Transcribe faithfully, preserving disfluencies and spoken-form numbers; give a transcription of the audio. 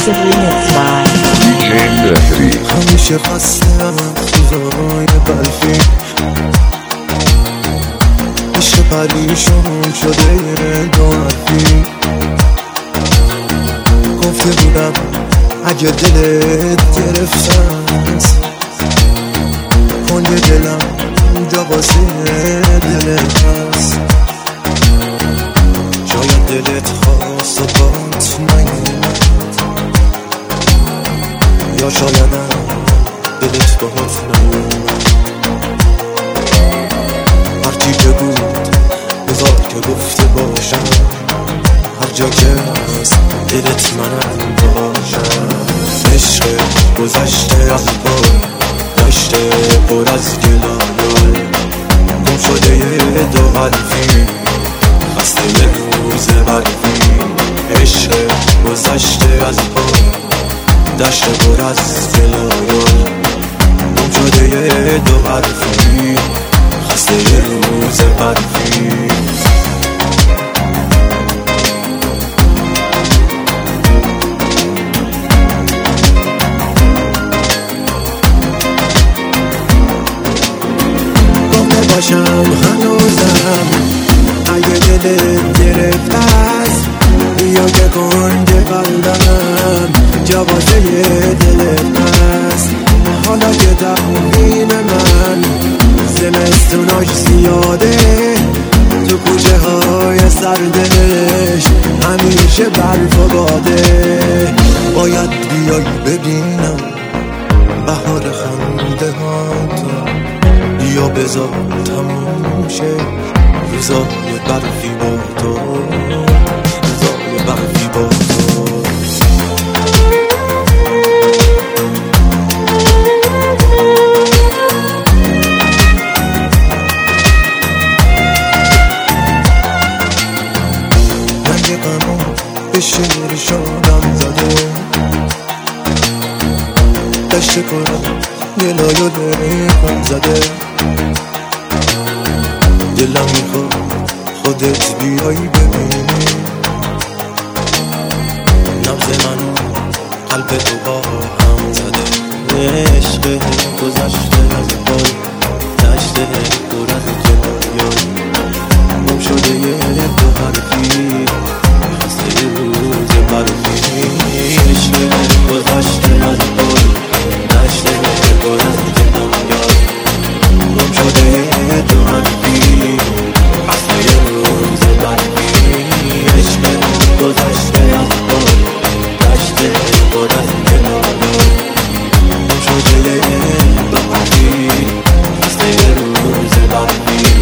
exclusive remix by دی جی لهری. همیشه خستم چیزای بلفی، عشق پریشون شده دو حرفی. گفته بودم اگه دلت گرفتن کل دلم اونجا واسه دلت هست. شاید دلت خواست و بات نیومد، یا شایدم دلت باهات نیومد. هرچی که بود بذار که گفته باشم، هر جا که هست دلت منم باشم. عشق گذشته از پای دشته پر از گلایای، گم شده یه دو قلبی خسته یه روز برفی. عشق گذشته از پای دشته پر از گلایای، گم شده یه دو قلبی خسته یه روز برفی. باشم هنوزم اگه دلت گرفته است، بیا که کنج قلبم جا واسه دلت هست. حالا که تقویم من زمستوناش زیاده، تو کوچه های سردش همیشه برف و باده. باید بیای ببینم بهار خنده ها تو، یا بذار تموم شه روزای برفی با تو، روزای برفی با تو. رنگ غمو به شعر شادم زده، دشت کنم دلای و دلم زده. دلم میخواد خودت بیایی ببینی نبض منو قلب تو با هم زده. عشق گذشته از پای دشته پر از گلایای، گم شده یه دو حرفی خسته یه روز برفی. عشق گذشته از پای دشته پر از گلایای، گم شده یه دو حرفی خسته یه روز برفی. عشق گذشته از پای دشته پر از گلایای، گم شده یه دو حرفی خسته یه روز برفی.